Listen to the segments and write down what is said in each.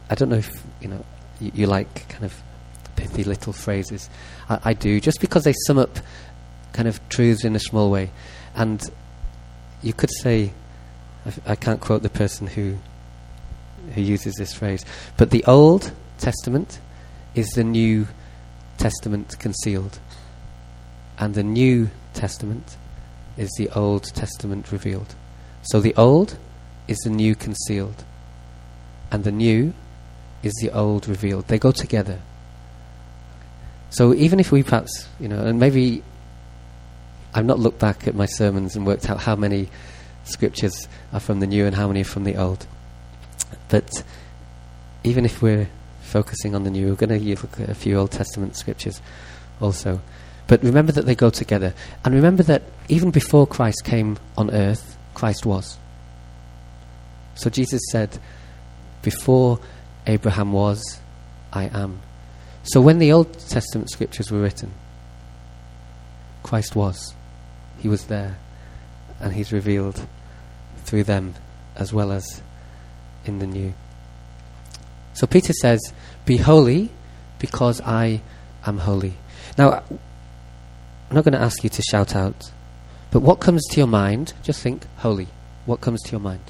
I don't know if, you like kind of pithy little phrases. I do, just because they sum up kind of truths in a small way. And you could say, I can't quote the person who uses this phrase, but the Old Testament is the New Testament concealed, and the New Testament is the Old Testament revealed. So the Old is the New concealed, and the New is the Old revealed. They go together. So even if we perhaps, and maybe I've not looked back at my sermons and worked out how many scriptures are from the New and how many are from the Old, but even if we're focusing on the New, we're going to look at a few Old Testament scriptures also. But remember that they go together. And remember that even before Christ came on earth, Christ was. So Jesus said, before Abraham was, I am. So when the Old Testament scriptures were written, Christ was. He was there. And he's revealed through them as well as in the New. So Peter says, be holy because I am holy. Now, I'm not going to ask you to shout out, but what comes to your mind? Just think, holy. What comes to your mind?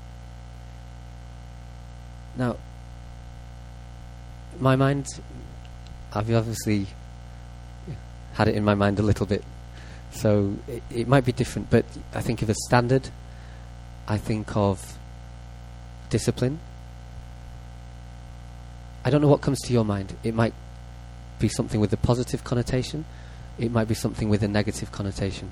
Now, my mind, I've obviously had it in my mind a little bit, so it might be different, but I think of a standard, I think of discipline. I don't know what comes to your mind. It might be something with a positive connotation. It might be something with a negative connotation.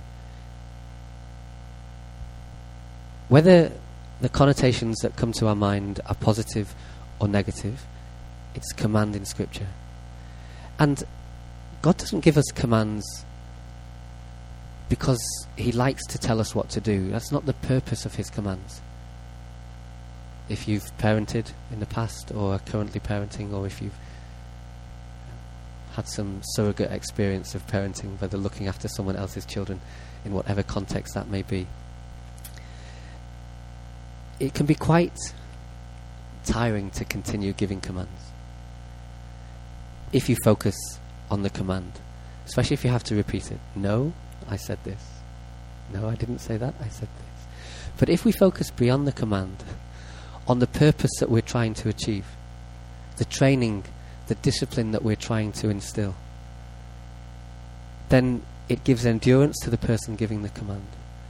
Whether the connotations that come to our mind are positive or negative, it's command in Scripture. And God doesn't give us commands because he likes to tell us what to do. That's not the purpose of his commands. If you've parented in the past or are currently parenting, or if you've had some surrogate experience of parenting, whether looking after someone else's children in whatever context that may be, it can be quite tiring to continue giving commands if you focus on the command, especially if you have to repeat it. No, I said this. No, I didn't say that. I said this. But if we focus beyond the command, on the purpose that we're trying to achieve, the training, the discipline that we're trying to instill, then it gives endurance to the person giving the command.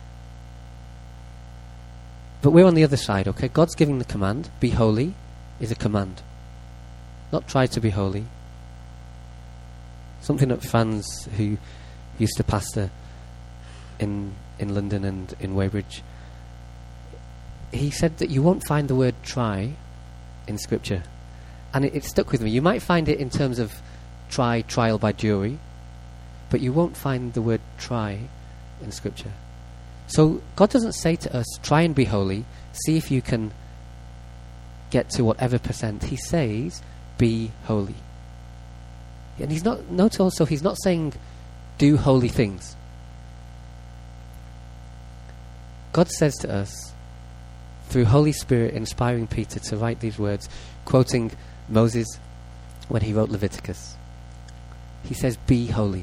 But we're on the other side, okay? God's giving the command. Be holy is a command. Not try to be holy. Something that Franz, who used to pastor in London and in Weybridge, he said that you won't find the word try in Scripture. And it stuck with me. You might find it in terms of trial by jury, but you won't find the word try in Scripture. So God doesn't say to us, try and be holy, see if you can get to whatever percent. He says, be holy. And he's not, note also, he's not saying do holy things. God says to us, through Holy Spirit inspiring Peter to write these words, quoting Moses when he wrote Leviticus, he says, be holy.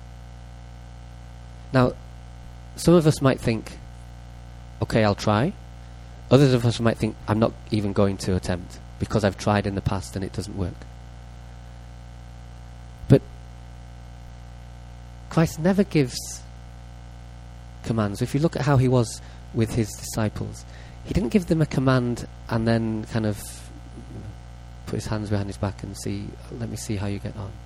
Now, some of us might think, okay, I'll try. Others of us might think, I'm not even going to attempt because I've tried in the past and it doesn't work. But Christ never gives commands. If you look at how he was with his disciples, he didn't give them a command and then kind of put his hands behind his back and let me see how you get on.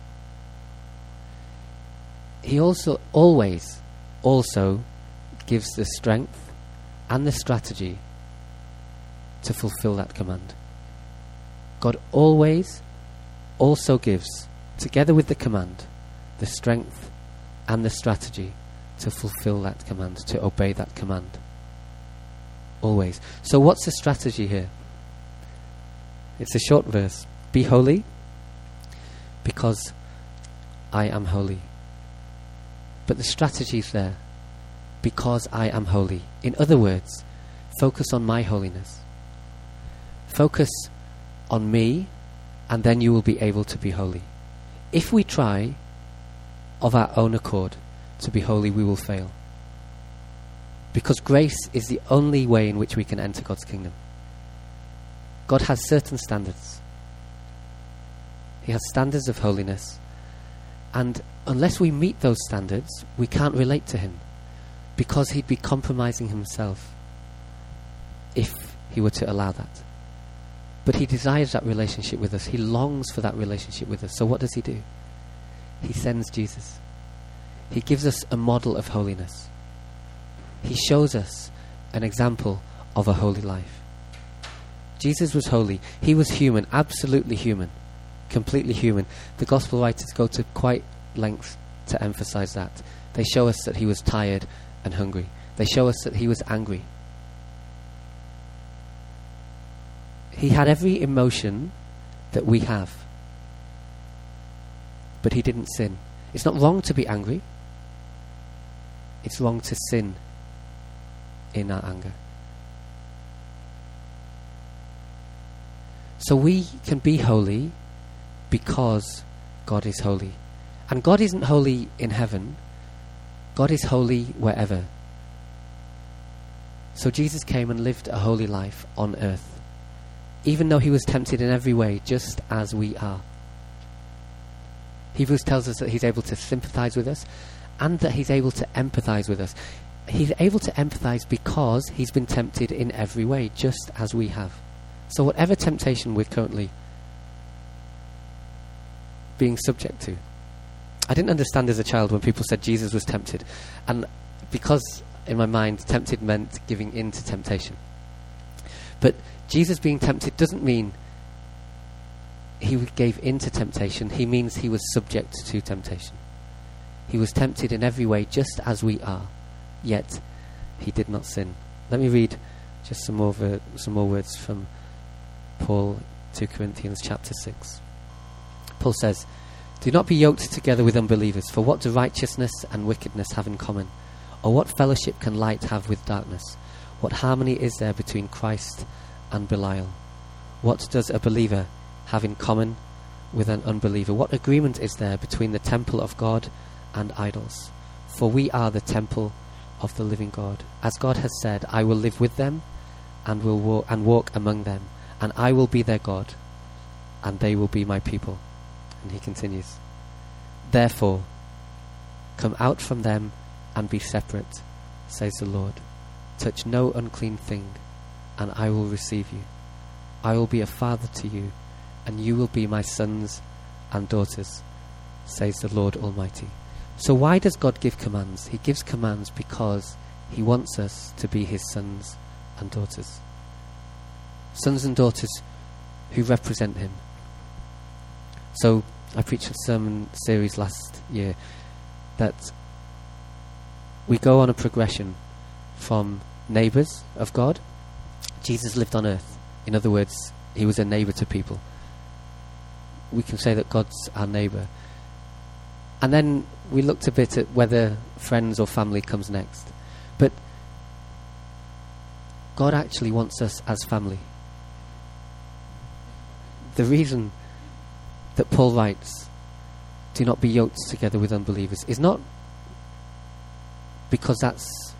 He always gives the strength and the strategy to fulfill that command. God always also gives, together with the command, the strength and the strategy to fulfill that command, to obey that command. Always. So what's the strategy here? It's a short verse. Be holy because I am holy. But the strategy is there. Because I am holy. In other words, focus on my holiness. Focus on me, and then you will be able to be holy. If we try of our own accord to be holy, we will fail. Because grace is the only way in which we can enter God's kingdom. God has certain standards. He has standards of holiness. And unless we meet those standards, we can't relate to him. Because he'd be compromising himself if he were to allow that. But he desires that relationship with us. He longs for that relationship with us. So what does he do? He sends Jesus. He gives us a model of holiness. He shows us an example of a holy life. Jesus was holy. He was human, absolutely human, completely human. The gospel writers go to quite length to emphasize that. They show us that he was tired and hungry. They show us that he was angry. He had every emotion that we have. But he didn't sin. It's not wrong to be angry. It's wrong to sin in our anger. So we can be holy because God is holy. And God isn't holy in heaven. God is holy wherever. So Jesus came and lived a holy life on earth, even though he was tempted in every way, just as we are. Hebrews tells us that he's able to sympathize with us and that he's able to empathize with us. He's able to empathize because he's been tempted in every way, just as we have. So whatever temptation we're currently being subject to. I didn't understand as a child when people said Jesus was tempted. And because in my mind, tempted meant giving in to temptation. But Jesus being tempted doesn't mean he gave in to temptation. He means he was subject to temptation. He was tempted in every way, just as we are. Yet he did not sin. Let me read just some more words from Paul, 2 Corinthians chapter 6. Paul says, "Do not be yoked together with unbelievers, for what do righteousness and wickedness have in common? Or what fellowship can light have with darkness? What harmony is there between Christ and Belial? What does a believer have in common with an unbeliever? What agreement is there between the temple of God and idols? For we are the temple of the living God. As God has said, I will live with them and will walk among them, and I will be their God, and they will be my people." And he continues, "Therefore, come out from them and be separate, says the Lord. Touch no unclean thing, and I will receive you. I will be a father to you, and you will be my sons and daughters, says the Lord Almighty." So why does God give commands? He gives commands because he wants us to be his sons and daughters. Sons and daughters who represent him. So I preached a sermon series last year that we go on a progression from neighbours of God. Jesus lived on earth. In other words, he was a neighbour to people. We can say that God's our neighbour. And then we looked a bit at whether friends or family comes next. But God actually wants us as family. The reason that Paul writes, "Do not be yoked together with unbelievers," is not because that's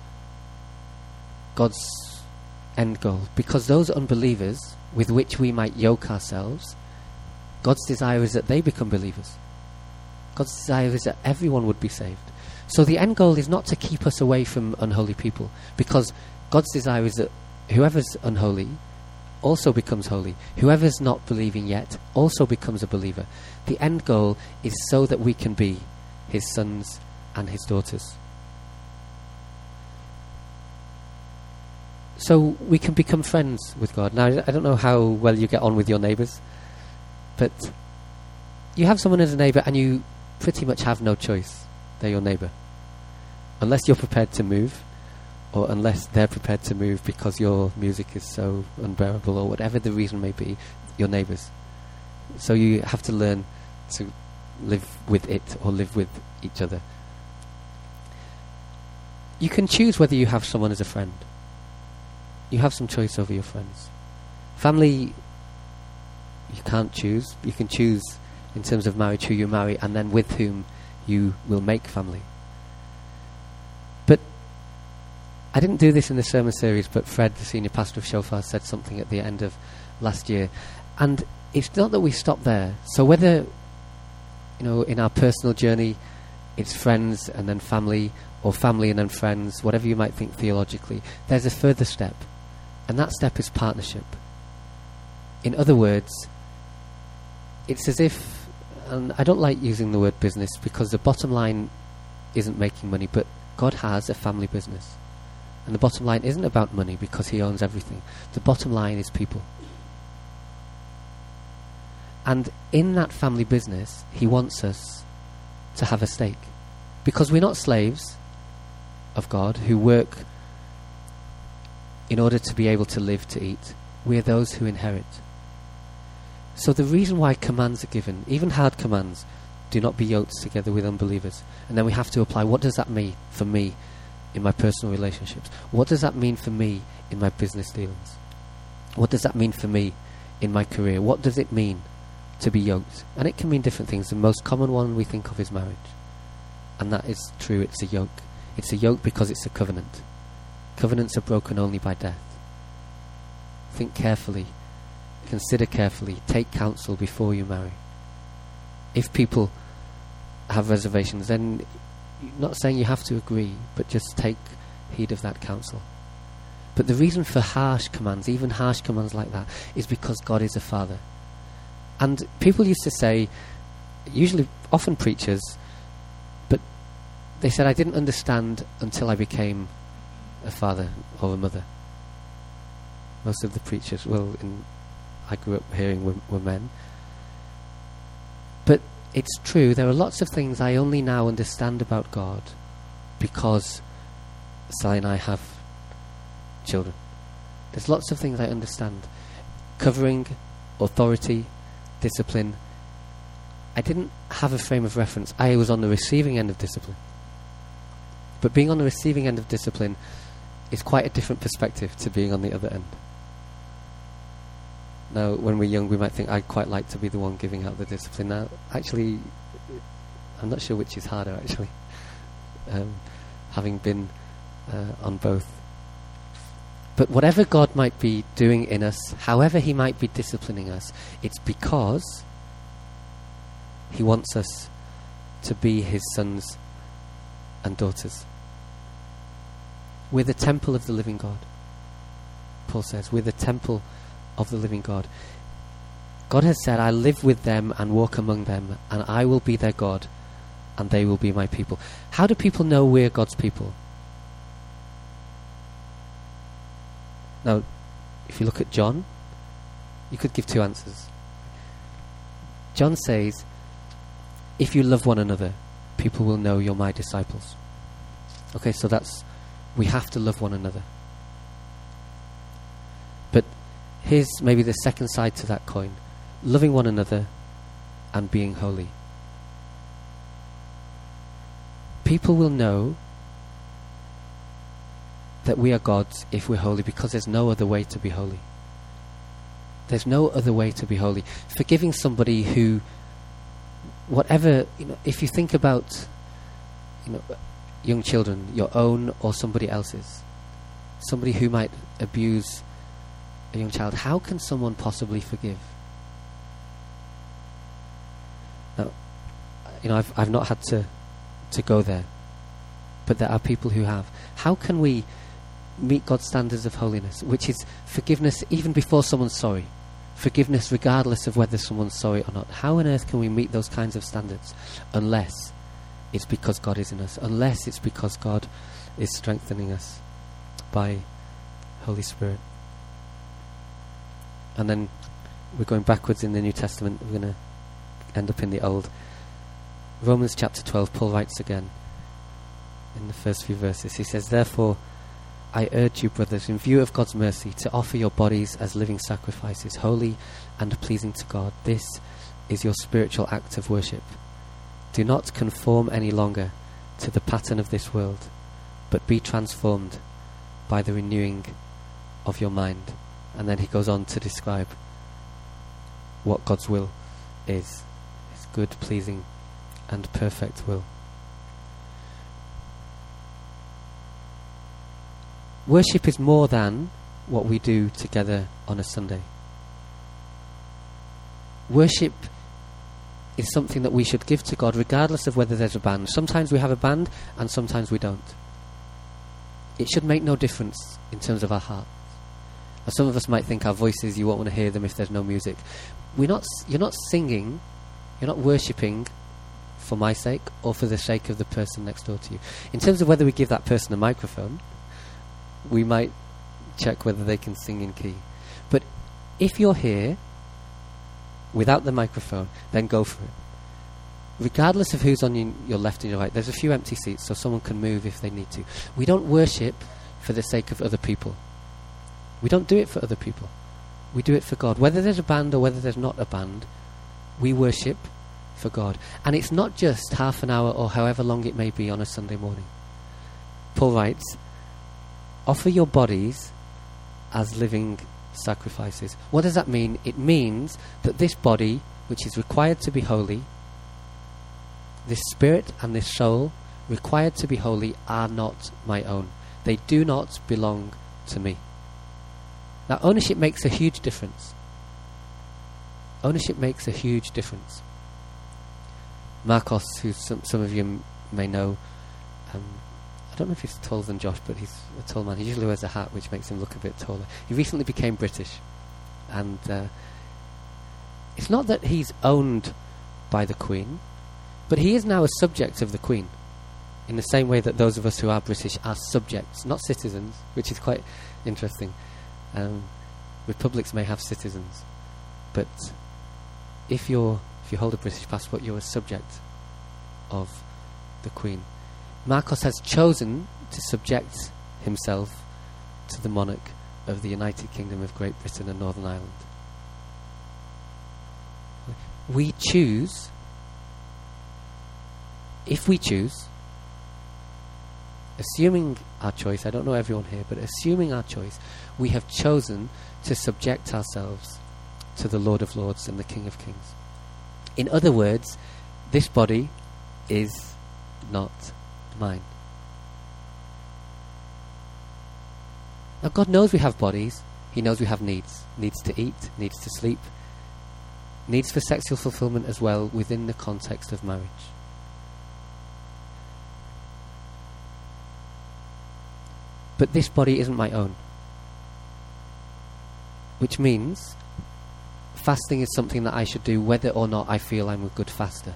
God's end goal. Because those unbelievers with which we might yoke ourselves, God's desire is that they become believers. God's desire is that everyone would be saved. So the end goal is not to keep us away from unholy people, because God's desire is that whoever's unholy also becomes holy. Whoever's not believing yet also becomes a believer. The end goal is so that we can be his sons and his daughters. So we can become friends with God. Now, I don't know how well you get on with your neighbours, but you have someone as a neighbour and you pretty much have no choice. They're your neighbour. Unless you're prepared to move, or unless they're prepared to move because your music is so unbearable, or whatever the reason may be, your neighbours. So you have to learn to live with it or live with each other. You can choose whether you have someone as a friend. You have some choice over your friends. Family You can't choose. You can choose in terms of marriage who you marry and then with whom you will make family. But I didn't do this in the sermon series, but Fred, the senior pastor of Shofar, said something at the end of last year. And it's not that we stop there. So whether, in our personal journey, it's friends and then family, or family and then friends, whatever you might think theologically, there's a further step. And that step is partnership. In other words, it's as if, and I don't like using the word business because the bottom line isn't making money, but God has a family business. And the bottom line isn't about money because he owns everything. The bottom line is people. And in that family business, he wants us to have a stake. Because we're not slaves of God who work in order to be able to live, to eat. We're those who inherit. So the reason why commands are given, even hard commands, do not be yoked together with unbelievers. And then we have to apply, what does that mean for me in my personal relationships? What does that mean for me in my business dealings? What does that mean for me in my career? What does it mean to be yoked? And it can mean different things. The most common one we think of is marriage. And that is true, it's a yoke. It's a yoke because it's a covenant. Covenants are broken only by death. Think carefully. Consider carefully. Take counsel before you marry. If people have reservations, then not saying you have to agree, but just take heed of that counsel. But the reason for harsh commands, even harsh commands like that, is because God is a father. And people used to say, often preachers, but they said, I didn't understand until I became a father or a mother. Most of the preachers, I grew up hearing were men. But it's true, there are lots of things I only now understand about God because Sally and I have children. There's lots of things I understand. Covering, authority, discipline. I didn't have a frame of reference. I was on the receiving end of discipline. But being on the receiving end of discipline is quite a different perspective to being on the other end. Now, when we're young, we might think, I'd quite like to be the one giving out the discipline. Now, actually, I'm not sure which is harder, actually, having been on both. But whatever God might be doing in us, however he might be disciplining us, it's because he wants us to be his sons and daughters. We're the temple of the living God. Paul says, we're the temple of the living God. God has said, I live with them and walk among them, and I will be their God, and they will be my people. How do people know we're God's people? Now, if you look at John, you could give two answers. John says, if you love one another, people will know you're my disciples. Okay, so we have to love one another. But here's maybe the second side to that coin. Loving one another and being holy. People will know that we are God's if we're holy, because there's no other way to be holy. There's no other way to be holy. Forgiving somebody who, whatever, if you think about, young children, your own or somebody else's, somebody who might abuse a young child, how can someone possibly forgive? Now, I've not had to go there, but there are people who have. How can we meet God's standards of holiness, which is forgiveness even before someone's sorry, forgiveness regardless of whether someone's sorry or not? How on earth can we meet those kinds of standards unless it's because God is in us, unless it's because God is strengthening us by Holy Spirit? And then we're going backwards in the New Testament. We're going to end up in the Old. Romans chapter 12, Paul writes again in the first few verses. He says, therefore, I urge you, brothers, in view of God's mercy, to offer your bodies as living sacrifices, holy and pleasing to God. This is your spiritual act of worship. Do not conform any longer to the pattern of this world, but be transformed by the renewing of your mind. And then he goes on to describe what God's will is. His good, pleasing, and perfect will. Worship is more than what we do together on a Sunday. Worship is something that we should give to God regardless of whether there's a band. Sometimes we have a band and sometimes we don't. It should make no difference in terms of our heart. Now, some of us might think our voices, you won't want to hear them if there's no music. You're not singing, you're not worshipping for my sake or for the sake of the person next door to you. In terms of whether we give that person a microphone, we might check whether they can sing in key. But if you're here without the microphone, then go for it. Regardless of who's on your left and your right, there's a few empty seats so someone can move if they need to. We don't worship for the sake of other people. We don't do it for other people. We do it for God. Whether there's a band or whether there's not a band, we worship for God. And it's not just half an hour or however long it may be on a Sunday morning. Paul writes, offer your bodies as living sacrifices. What does that mean? It means that this body, which is required to be holy, this spirit and this soul, required to be holy, are not my own. They do not belong to me. Now, ownership makes a huge difference. Ownership makes a huge difference. Marcos, who some of you may know, I don't know if he's taller than Josh, but he's a tall man. He usually wears a hat, which makes him look a bit taller. He recently became British. And it's not that he's owned by the Queen, but he is now a subject of the Queen, in the same way that those of us who are British are subjects, not citizens, which is quite interesting. Republics may have citizens, but if you hold a British passport, you're a subject of the Queen. Marcos has chosen to subject himself to the monarch of the United Kingdom of Great Britain and Northern Ireland. We choose, if we choose, assuming our choice, I don't know everyone here, but assuming our choice, we have chosen to subject ourselves to the Lord of Lords and the King of Kings. In other words, this body is not mine. Now, God knows we have bodies. He knows we have needs. Needs to eat, needs to sleep, needs for sexual fulfillment as well within the context of marriage. But this body isn't my own. Which means fasting is something that I should do whether or not I feel I'm a good faster.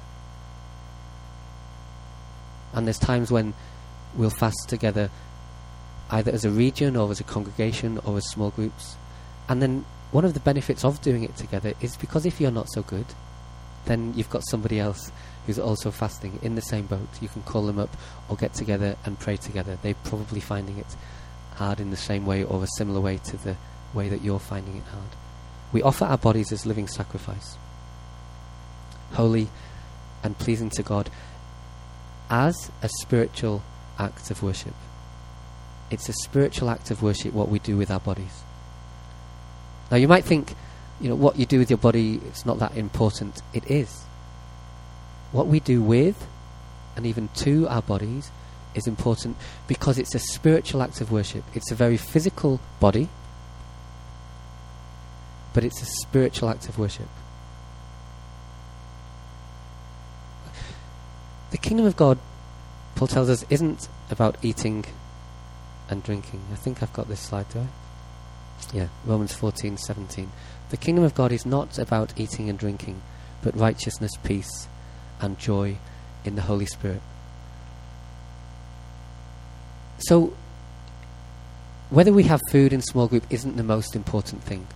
And there's times when we'll fast together either as a region or as a congregation or as small groups. And then one of the benefits of doing it together is because if you're not so good, then you've got somebody else who's also fasting in the same boat. You can call them up or get together and pray together. They're probably finding it hard in the same way or a similar way to the way that you're finding it hard. We offer our bodies as living sacrifice, holy and pleasing to God, as a spiritual act of worship. It's a spiritual act of worship what we do with our bodies. Now you might think, what you do with your body, it's not that important. It is. What we do with and even to our bodies is important because it's a spiritual act of worship. It's a very physical body, but it's a spiritual act of worship. The kingdom of God, Paul tells us, isn't about eating and drinking. I think I've got this slide, do I? Yeah, Romans 14:17. The kingdom of God is not about eating and drinking, but righteousness, peace, and joy in the Holy Spirit. So, whether we have food in small group isn't the most important thing.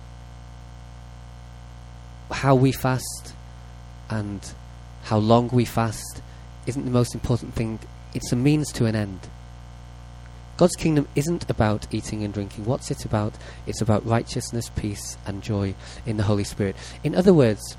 How we fast and how long we fast isn't the most important thing. It's a means to an end. God's kingdom isn't about eating and drinking. What's it about? It's about righteousness, peace, and joy in the Holy Spirit. In other words,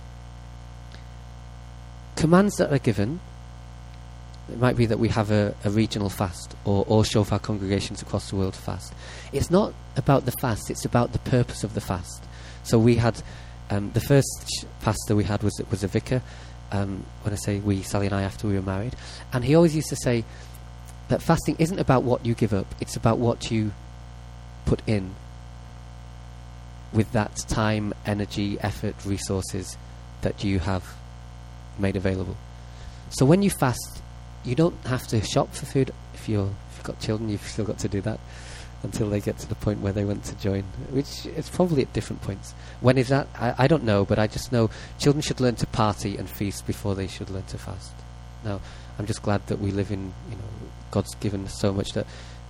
commands that are given, it might be that we have a regional fast or all Shofar congregations across the world fast. It's not about the fast, it's about the purpose of the fast. So we had The first pastor we had was a vicar. When I say we, Sally and I, after we were married. And he always used to say that fasting isn't about what you give up, it's about what you put in with that time, energy, effort, resources that you have made available. So when you fast, you don't have to shop for food. If you've got children, you've still got to do that until they get to the point where they want to join, which is probably at different points. When is that? I don't know, but I just know children should learn to party and feast before they should learn to fast. Now, I'm just glad that we live in, God's given us so much that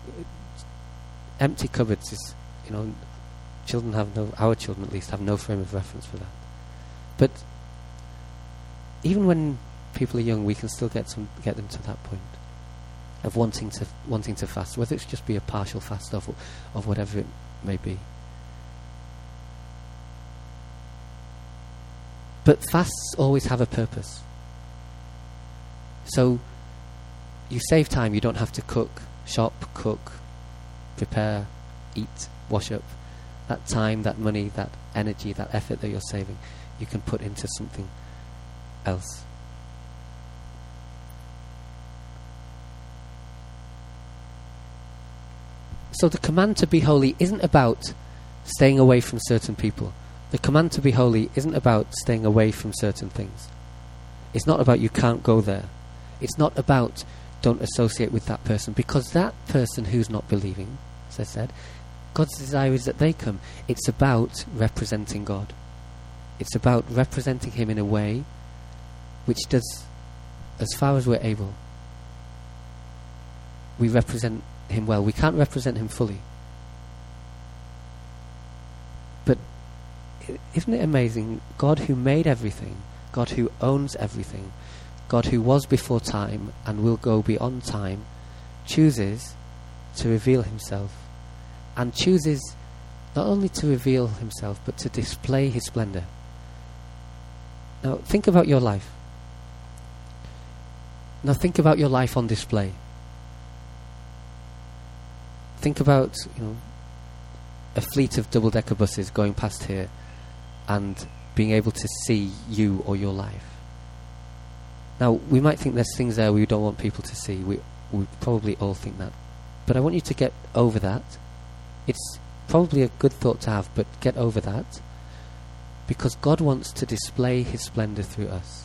empty cupboards is, children have our children at least have no frame of reference for that. But even when people are young, we can still get them to that point of wanting to fast, whether it's just be a partial fast of whatever it may be. But fasts always have a purpose. So you save time. You don't have to shop, cook, prepare, eat, wash up. That time, that money, that energy, that effort that you're saving, you can put into something else. So the command to be holy isn't about staying away from certain people. The command to be holy isn't about staying away from certain things. It's not about you can't go there. It's not about don't associate with that person, because that person who's not believing, as I said, God's desire is that they come. It's about representing God. It's about representing Him in a way which does, as far as we're able, we represent Him well. We can't represent Him fully. But isn't it amazing? God who made everything, God who owns everything, God who was before time and will go beyond time, chooses to reveal Himself, and chooses not only to reveal Himself but to display His splendor. Now think about your life. Now think about your life on display. Think about, a fleet of double-decker buses going past here and being able to see you or your life. Now, we might think there's things there we don't want people to see. We probably all think that. But I want you to get over that. It's probably a good thought to have, but get over that. Because God wants to display His splendor through us.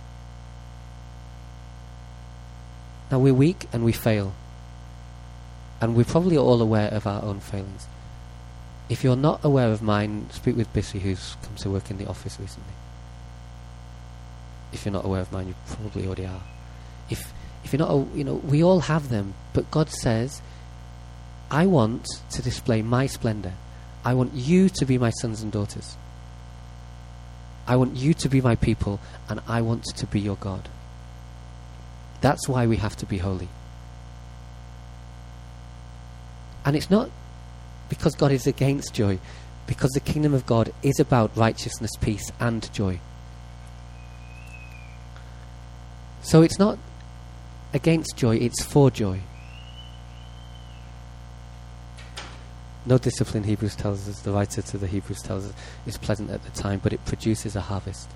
Now, we're weak and we fail. And we're probably all aware of our own failings. If you're not aware of mine, speak with Bissy, who's come to work in the office recently. If you're not aware of mine, you probably already are. If you're not, we all have them. But God says, I want to display my splendor. I want you to be my sons and daughters. I want you to be my people, and I want to be your God. That's why we have to be holy. And it's not because God is against joy, because the kingdom of God is about righteousness, peace, and joy. So it's not against joy, it's for joy. No discipline, Hebrews tells us, the writer to the Hebrews tells us, is pleasant at the time, but it produces a harvest.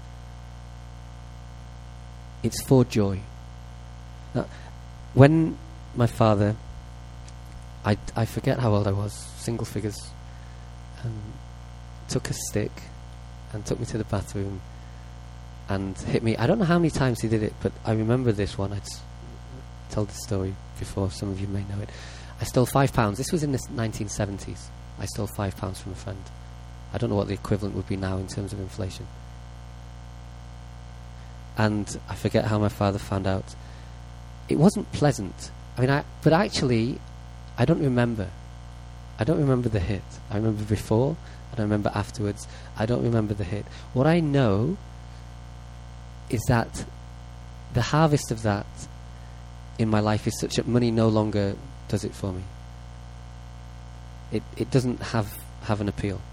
It's for joy. Now, when my father, I forget how old I was, single figures, took a stick and took me to the bathroom and hit me. I don't know how many times he did it, but I remember this one. I'd told this story before, some of you may know it. I stole £5. This was in the 1970s. I stole £5 from a friend. I don't know what the equivalent would be now in terms of inflation. And I forget how my father found out. It wasn't pleasant. But actually, I don't remember. I don't remember the hit. I remember before, and I remember afterwards. I don't remember the hit. What I know is that the harvest of that in my life is such that money no longer does it for me. It doesn't have an appeal.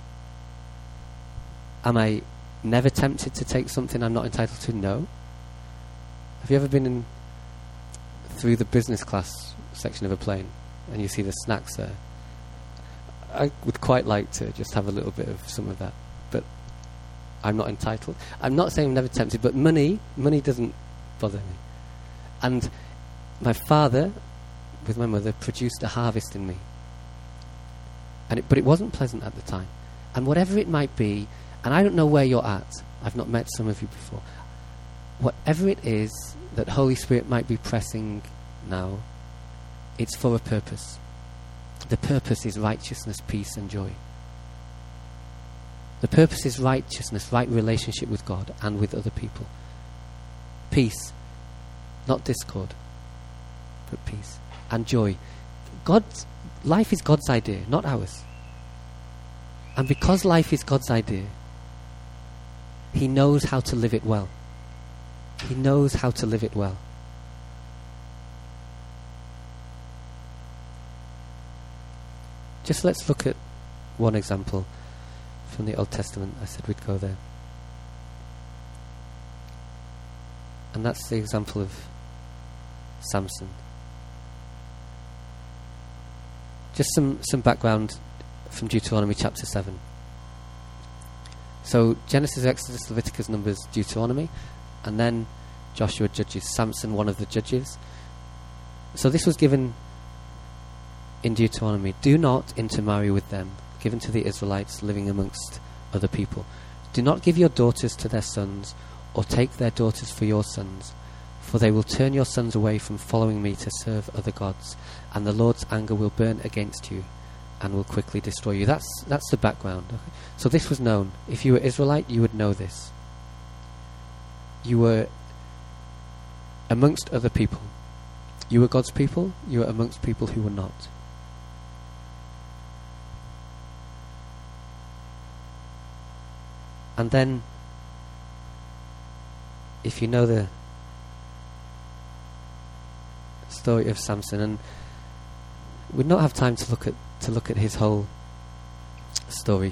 Am I never tempted to take something I'm not entitled to? No. Have you ever been through the business class section of a plane and you see the snacks there? I would quite like to just have a little bit of some of that, but I'm not entitled. I'm not saying I'm never tempted, but money doesn't bother me. And my father, with my mother, produced a harvest in me. But it wasn't pleasant at the time. And whatever it might be, and I don't know where you're at, I've not met some of you before, whatever it is that Holy Spirit might be pressing now, it's for a purpose. The purpose is righteousness, peace and joy. The purpose is righteousness, right relationship with God and with other people. Peace, not discord, but peace. And joy. Life is God's idea, not ours. And because life is God's idea, He knows how to live it well. He knows how to live it well. Just let's look at one example from the Old Testament. I said we'd go there. And that's the example of Samson. Just some background from Deuteronomy chapter 7. So Genesis, Exodus, Leviticus, Numbers, Deuteronomy, and then Joshua, Judges, Samson, one of the judges. So this was given in Deuteronomy. Do not intermarry with them, given to the Israelites living amongst other people. Do not give your daughters to their sons, or take their daughters for your sons, for they will turn your sons away from following me to serve other gods, and the Lord's anger will burn against you and will quickly destroy you. That's the background. Okay? So this was known. If you were Israelite, you would know this. You were amongst other people. You were God's people, you were amongst people who were not. And then, if you know the story of Samson, and we'd not have time to look at his whole story,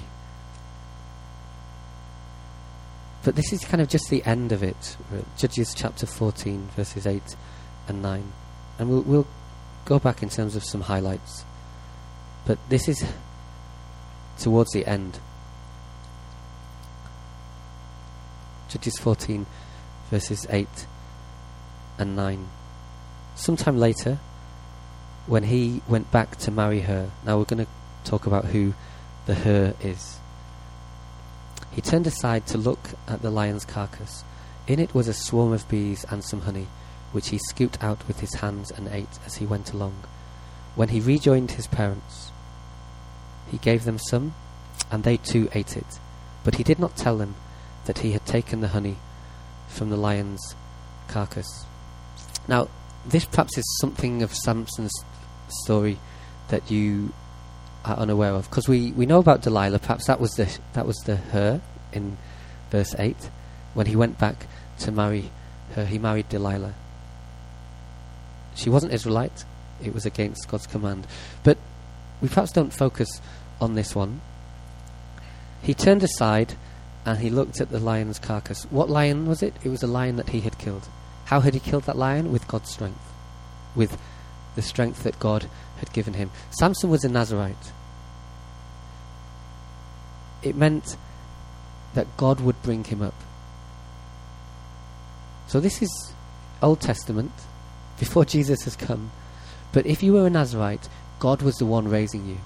but this is kind of just the end of it. Judges chapter 14, verses 8 and 9, and we'll go back in terms of some highlights, but this is towards the end. Judges 14, verses 8 and 9. Sometime later, when he went back to marry her, now we're going to talk about who the her is. He turned aside to look at the lion's carcass. In it was a swarm of bees and some honey, which he scooped out with his hands and ate as he went along. When he rejoined his parents, he gave them some, and they too ate it. But he did not tell them that he had taken the honey from the lion's carcass. Now, this perhaps is something of Samson's story that you are unaware of, because we know about Delilah. Perhaps that was the her in verse 8. When he went back to marry her, he married Delilah. She wasn't Israelite. It was against God's command. But we perhaps don't focus on this one. He turned aside and he looked at the lion's carcass. What lion was it? It was a lion that he had killed. How had he killed that lion? With God's strength. With the strength that God had given him. Samson was a Nazirite. It meant that God would bring him up. So this is Old Testament, before Jesus has come. But if you were a Nazirite, God was the one raising you.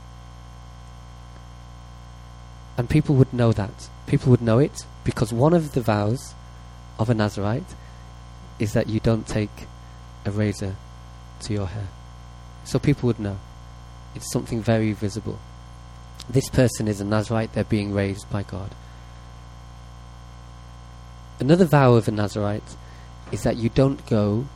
And people would know that. People would know it because one of the vows of a Nazirite is that you don't take a razor to your hair. So people would know. It's something very visible. This person is a Nazirite, they're being raised by God. Another vow of a Nazirite is that you don't go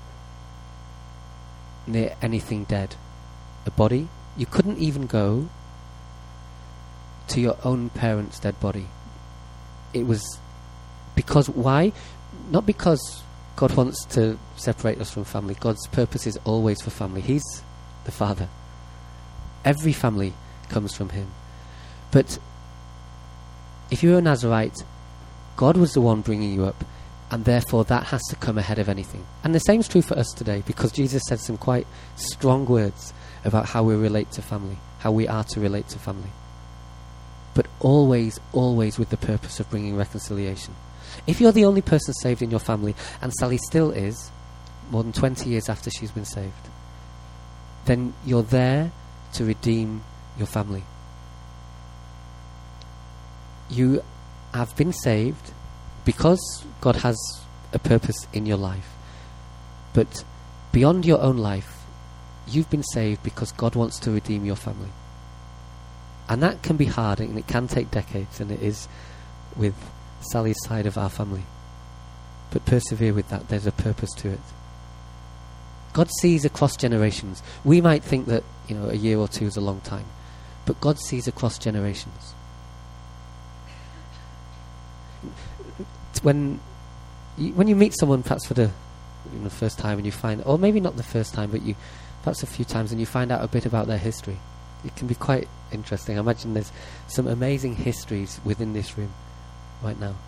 near anything dead. A body. You couldn't even go to your own parents' dead body. It was because, why? Not because God wants to separate us from family. God's purpose is always for family. He's the Father. Every family comes from Him. But if you're a Nazirite, God was the one bringing you up, and therefore that has to come ahead of anything. And the same is true for us today, because Jesus said some quite strong words about how we relate to family, how we are to relate to family. but always, always with the purpose of bringing reconciliation. If you're the only person saved in your family, and Sally still is, more than 20 years after she's been saved, then you're there to redeem your family. You have been saved because God has a purpose in your life. But beyond your own life, you've been saved because God wants to redeem your family. And that can be hard, and it can take decades, and it is with Sally's side of our family. But persevere with that. There's a purpose to it. God sees across generations. We might think that, a year or two is a long time, but God sees across generations. When you meet someone, perhaps for the first time, and you find, or maybe not the first time, but perhaps a few times, and you find out a bit about their history, it can be quite interesting. I imagine there's some amazing histories within this room right now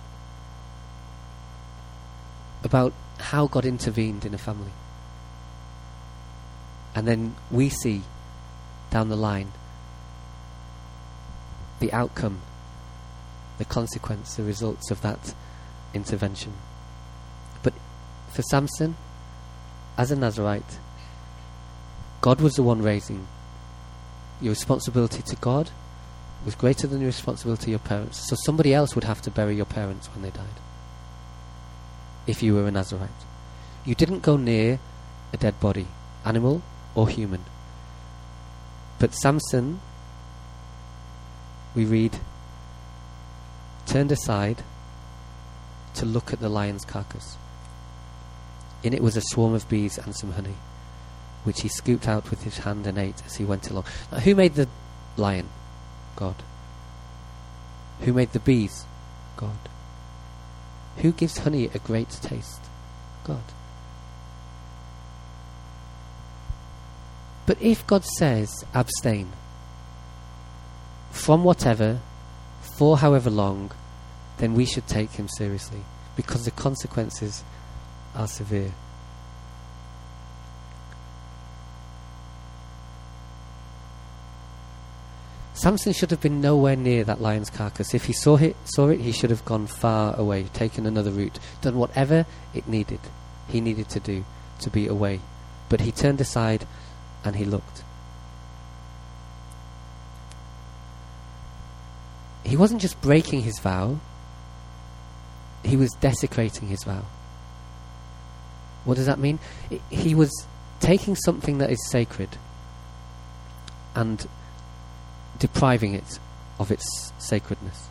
about how God intervened in a family. And then we see down the line the outcome, the consequence, the results of that intervention. But for Samson, as a Nazirite, God was the one raising. Your responsibility to God was greater than your responsibility to your parents. So somebody else would have to bury your parents when they died, if you were a Nazirite. You didn't go near a dead body, animal or human. But Samson, we read, turned aside to look at the lion's carcass. In it was a swarm of bees and some honey, which he scooped out with his hand and ate as he went along. Now, who made the lion? God. Who made the bees? God. Who gives honey a great taste? God. But if God says abstain from whatever, for however long, then we should take him seriously, because the consequences are severe. Samson should have been nowhere near that lion's carcass. If he saw it, he should have gone far away, taken another route, done whatever he needed to do to be away. But he turned aside and he looked. He wasn't just breaking his vow, he was desecrating his vow. What does that mean? He was taking something that is sacred and depriving it of its sacredness.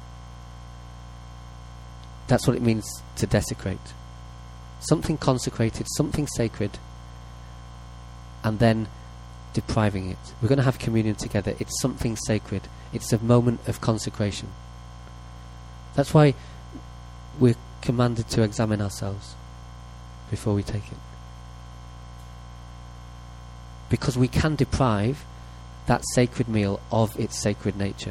That's what it means to desecrate. Something consecrated, something sacred, and then depriving it. We're going to have communion together. It's something sacred. It's a moment of consecration. That's why we're commanded to examine ourselves before we take it. Because we can deprive that sacred meal of its sacred nature.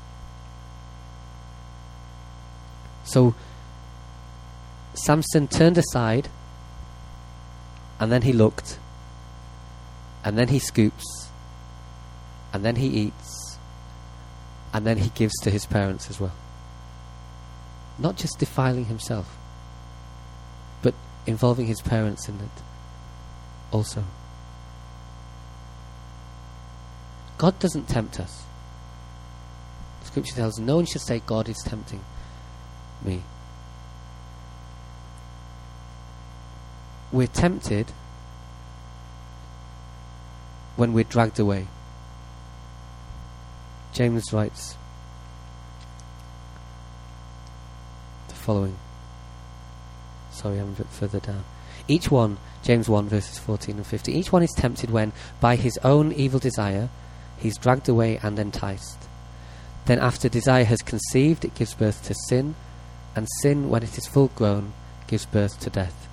So Samson turned aside, and then he looked, and then he scoops, and then he eats, and then he gives to his parents as well. Not just defiling himself, but involving his parents in it also. God doesn't tempt us. Scripture tells us no one should say, God is tempting me. We're tempted when we're dragged away. James writes the following. Sorry, I'm a bit further down. Each one, James 1 verses 14 and 15, each one is tempted when, by his own evil desire, he's dragged away and enticed. Then after desire has conceived, it gives birth to sin, and sin, when it is full grown, gives birth to death.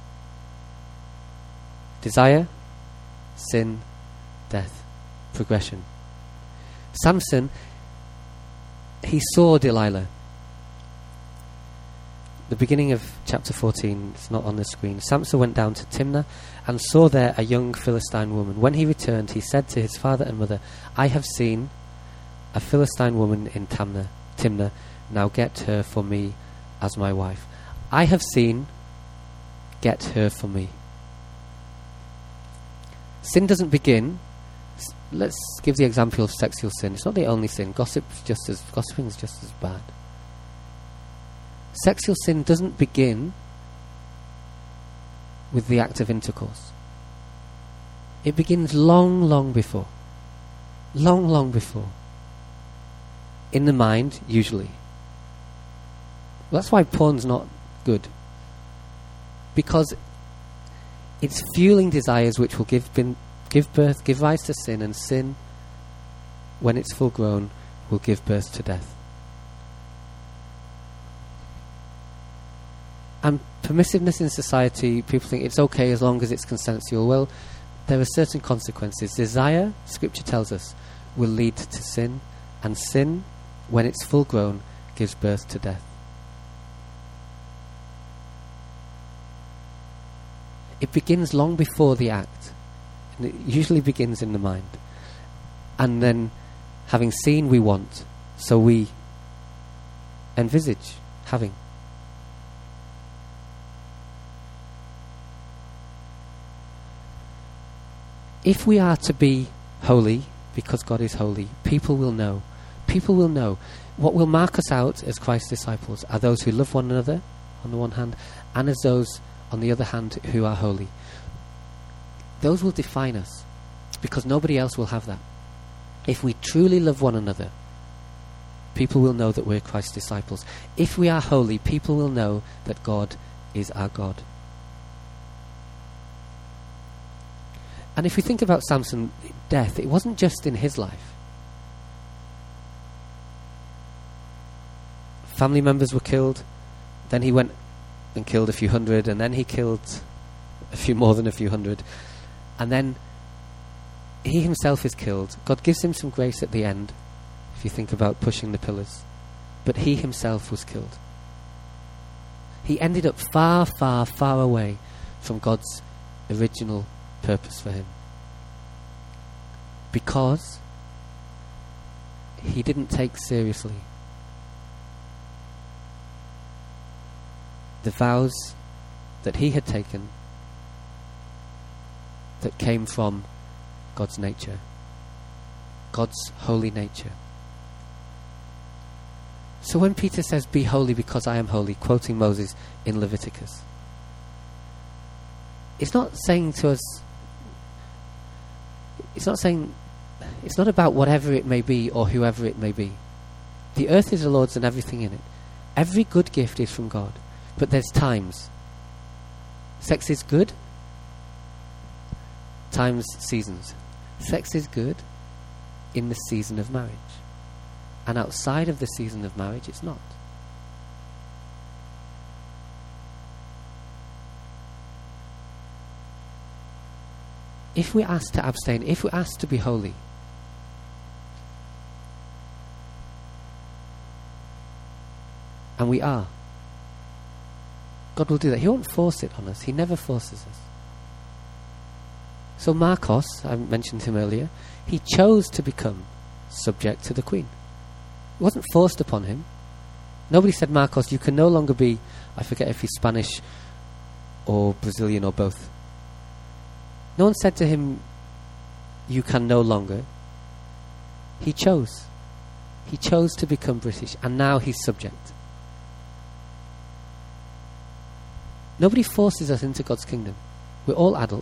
Desire, sin, death. Progression. Samson, he saw Delilah. The beginning of chapter 14, it's not on the screen. Samson went down to Timnah and saw there a young Philistine woman. When he returned, he said to his father and mother, I have seen a Philistine woman in Timnah. Timnah, now get her for me as my wife. I have seen, get her for me. Sin doesn't begin. Let's give the example of sexual sin. It's not the only sin. Gossiping is just as bad. Sexual sin doesn't begin with the act of intercourse. It begins long, long before. Long, long before. In the mind, usually. That's why porn's not good. Because it's fueling desires which will give rise to sin, and sin, when it's full grown, will give birth to death. And permissiveness in society, people think it's okay as long as it's consensual. Well, there are certain consequences. Desire, Scripture tells us, will lead to sin, and sin, when it's full grown, gives birth to death. It begins long before the act. And it usually begins in the mind. And then, having seen, we want. So we envisage having. If we are to be holy, because God is holy, people will know. People will know. What will mark us out as Christ's disciples are those who love one another, on the one hand, and as those, on the other hand, who are holy. Those will define us, because nobody else will have that. If we truly love one another, people will know that we're Christ's disciples. If we are holy, people will know that God is our God. And if we think about Samson, death, it wasn't just in his life. Family members were killed, then he went and killed a few hundred, and then he killed a few more than a few hundred, and then he himself is killed. God gives him some grace at the end, if you think about pushing the pillars, but he himself was killed. He ended up far, far, far away from God's original purpose for him, because he didn't take seriously the vows that he had taken that came from God's nature, God's holy nature. So when Peter says, "Be holy because I am holy," quoting Moses in Leviticus, it's not saying to us, it's not about whatever it may be or whoever it may be. The earth is the Lord's and everything in it. Every good gift is from God. But there's times. Sex is good. Times, seasons. Sex is good in the season of marriage. And outside of the season of marriage, it's not. If we're asked to abstain, if we're asked to be holy, and we are, God will do that. He won't force it on us. He never forces us. So Marcos, I mentioned him earlier, he chose to become subject to the queen. It wasn't forced upon him. Nobody said, "Marcos, you can no longer be," I forget if he's Spanish or Brazilian or both. No one said to him, "You can no longer." He chose. He chose to become British, and now he's subject. Nobody forces us into God's kingdom. We're all adult.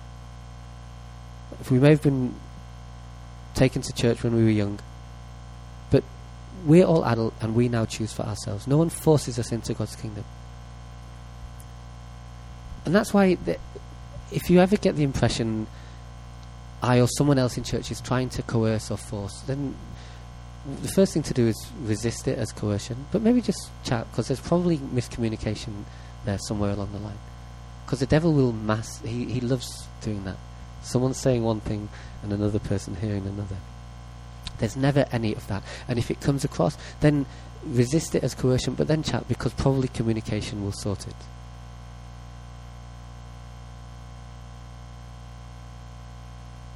We may have been taken to church when we were young, but we're all adult and we now choose for ourselves. No one forces us into God's kingdom. And that's why if you ever get the impression I or someone else in church is trying to coerce or force, then the first thing to do is resist it as coercion, but maybe just chat, because there's probably miscommunication there somewhere along the line. Because the devil will he loves doing that. Someone saying one thing and another person hearing another. There's never any of that. And if it comes across, then resist it as coercion, but then chat, because probably communication will sort it.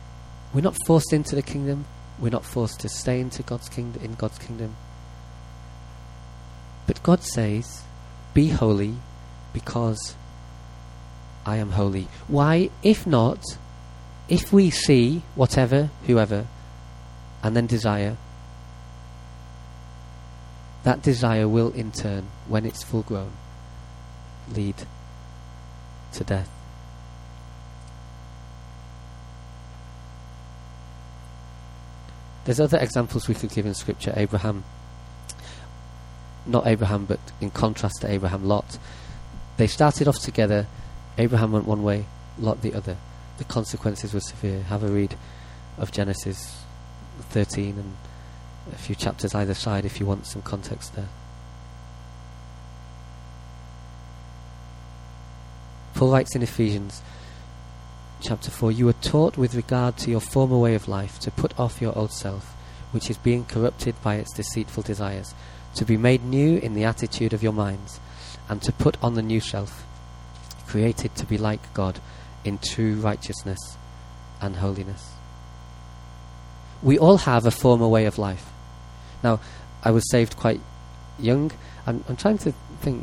We're not forced into the kingdom. We're not forced to stay into God's kingdom, in God's kingdom. But God says, be holy because I am holy. Why? If not, if we see whatever, whoever, and then desire, that desire will in turn, when it's full grown, lead to death. There's other examples we could give in Scripture. Abraham, not Abraham, but in contrast to Abraham, Lot. They started off together. Abraham went one way, Lot the other. The consequences were severe. Have a read of Genesis 13 and a few chapters either side if you want some context there. Paul writes in Ephesians chapter 4, you were taught with regard to your former way of life to put off your old self, which is being corrupted by its deceitful desires, to be made new in the attitude of your minds, and to put on the new self, created to be like God in true righteousness and holiness. We all have a former way of life. Now, I was saved quite young. I'm trying to think.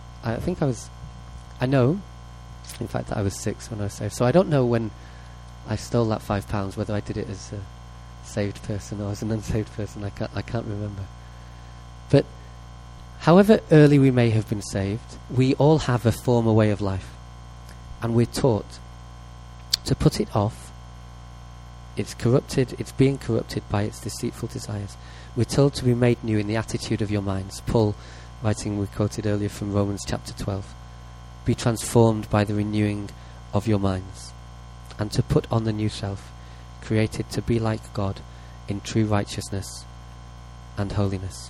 I know, in fact, that I was 6 when I was saved. So I don't know when I stole that £5, whether I did it as a saved person or as an unsaved person. I can't remember. But however early we may have been saved, we all have a former way of life. And we're taught to put it off. It's corrupted, it's being corrupted by its deceitful desires. We're told to be made new in the attitude of your minds. Paul, writing, we quoted earlier from Romans chapter 12. Be transformed by the renewing of your minds, and to put on the new self, created to be like God in true righteousness and holiness.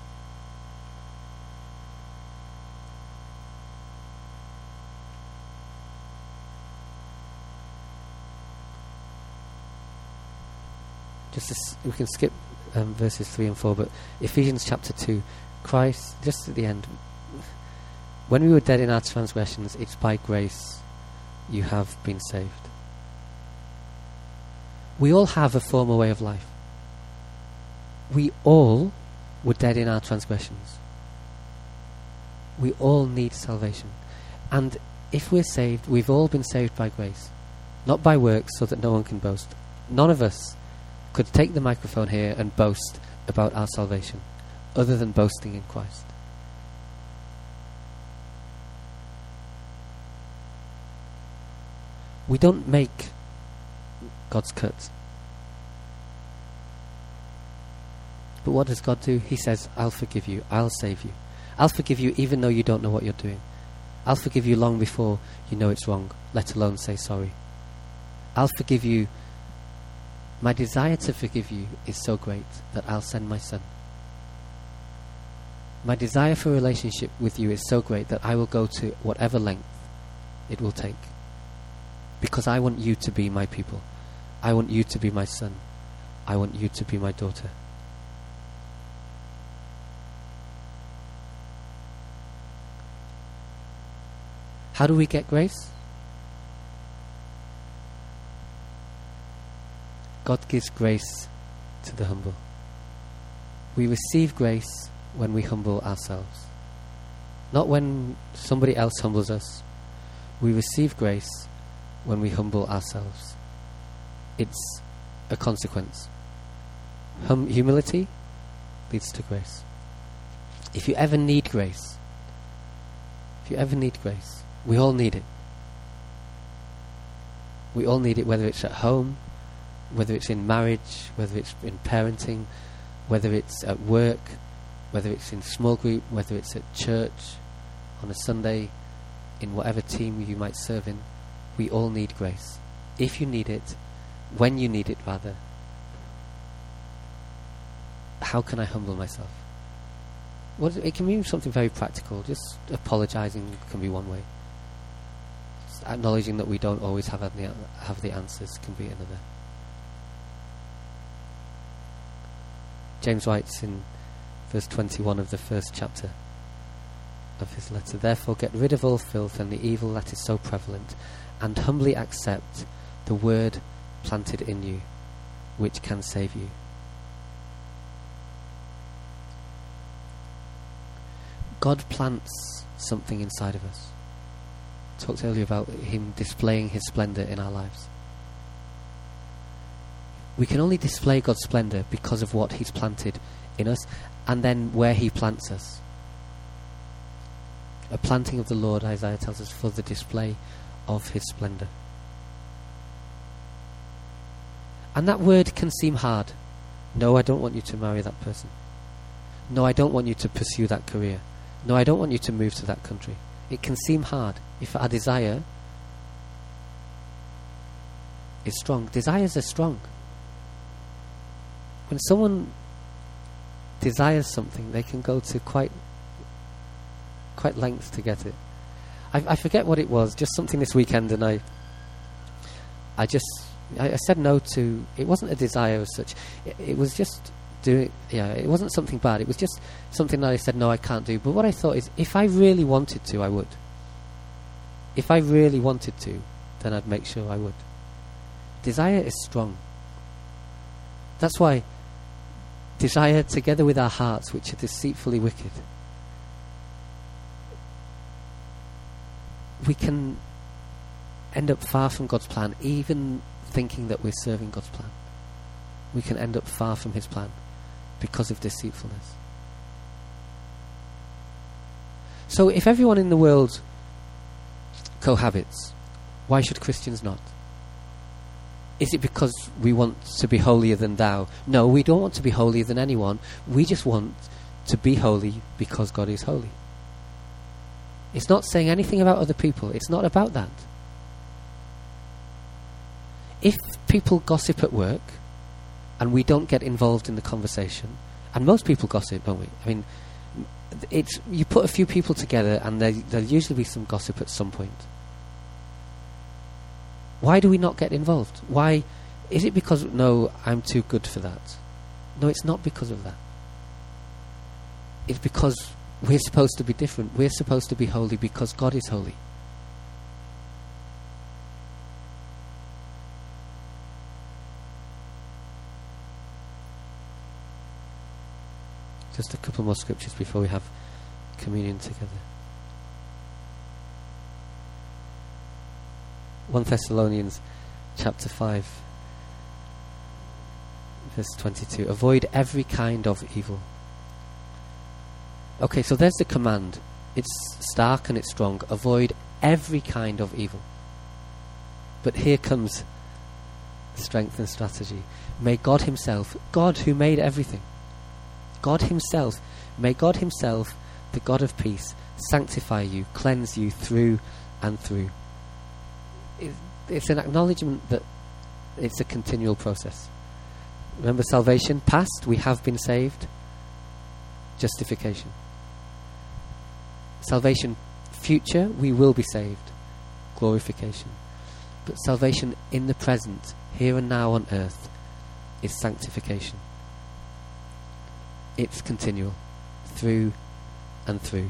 We can skip verses 3 and 4, but Ephesians chapter 2, Christ, just at the end, when we were dead in our transgressions, it's by grace you have been saved. We all have a former way of life. We all were dead in our transgressions. We all need salvation. And if we're saved, we've all been saved by grace, not by works, so that no one can boast. None of us could take the microphone here and boast about our salvation, other than boasting in Christ. We don't make God's cut. But what does God do? He says, I'll forgive you, I'll save you. I'll forgive you even though you don't know what you're doing. I'll forgive you long before you know it's wrong, let alone say sorry. I'll forgive you. My desire to forgive you is so great that I'll send my son. My desire for a relationship with you is so great that I will go to whatever length it will take. Because I want you to be my people. I want you to be my son. I want you to be my daughter. How do we get grace? God gives grace to the humble. We receive grace when we humble ourselves. Not when somebody else humbles us. We receive grace when we humble ourselves. It's a consequence. Humility leads to grace. If you ever need grace, we all need it. We all need it, whether it's at home, whether it's in marriage, whether it's in parenting, whether it's at work, whether it's in small group, whether it's at church, on a Sunday, in whatever team you might serve in. We all need grace. If you need it, when you need it rather, how can I humble myself? It can mean something very practical. Just apologizing can be one way. Just acknowledging that we don't always have the answers can be another. James writes in verse 21 of the first chapter of his letter, therefore get rid of all filth and the evil that is so prevalent, and humbly accept the word planted in you, which can save you. God plants something inside of us. I talked earlier about him displaying his splendour in our lives. We can only display God's splendour because of what he's planted in us, and then where he plants us. A planting of the Lord, Isaiah tells us, for the display of his splendour. And that word can seem hard. No, I don't want you to marry that person. No, I don't want you to pursue that career. No, I don't want you to move to that country. It can seem hard if our desire is strong. Desires are strong. When someone desires something, they can go to quite lengths to get it. I forget what it was, just something this weekend, and I said no to. It wasn't a desire as such. It was just doing. Yeah, it wasn't something bad. It was just something that I said no, I can't do. But what I thought is, if I really wanted to, I would. If I really wanted to, then I'd make sure I would. Desire is strong. That's why desire, together with our hearts, which are deceitfully wicked, we can end up far from God's plan, even thinking that we're serving God's plan. We can end up far from his plan because of deceitfulness. So if everyone in the world cohabits, why should Christians not? Is it because we want to be holier than thou? No, we don't want to be holier than anyone. We just want to be holy because God is holy. It's not saying anything about other people. It's not about that. If people gossip at work and we don't get involved in the conversation, and most people gossip, don't we? I mean, you put a few people together and there'll usually be some gossip at some point. Why do we not get involved? Why? Is it because, no, I'm too good for that? No, it's not because of that. It's because we're supposed to be different. We're supposed to be holy because God is holy. Just a couple more scriptures before we have communion together. 1 Thessalonians chapter 5 verse 22. Avoid every kind of evil. Okay, so there's the command. It's stark and it's strong. Avoid every kind of evil. But here comes strength and strategy. May God himself, God who made everything, God himself, may God himself, the God of peace, sanctify you, cleanse you through and through. It's an acknowledgement that it's a continual process. Remember salvation, past, we have been saved. Justification. Salvation, future, we will be saved. Glorification. But salvation in the present, here and now on earth, is sanctification. It's continual, through and through.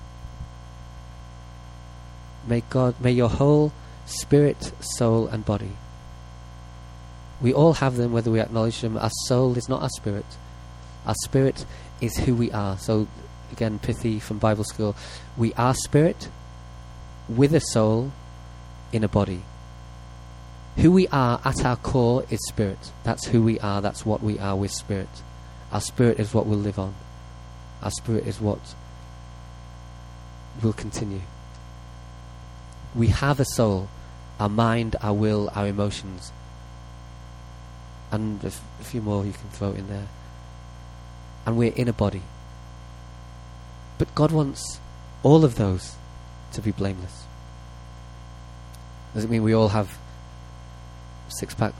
May your whole spirit, soul and body, we all have them whether we acknowledge them. Our soul is not our spirit. Our spirit is who we are. So again, pithy from Bible school, we are spirit with a soul in a body. Who we are at our core is spirit. That's who we are. That's what we are with spirit. Our spirit is what we'll live on. Our spirit is what will continue. We have a soul, our mind, our will, our emotions, and a few more you can throw in there. And we're in a body. But God wants all of those to be blameless. Does it mean we all have six packs?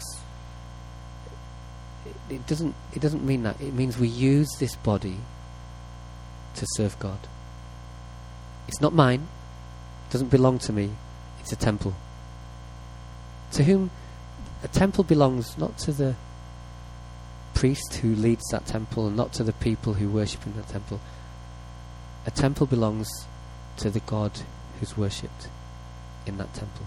It doesn't mean that. It means we use this body to serve God. It's not mine. It doesn't belong to me. It's a temple. To whom a temple belongs, not to the priest who leads that temple, and not to the people who worship in that temple. A temple belongs to the God who's worshipped in that temple.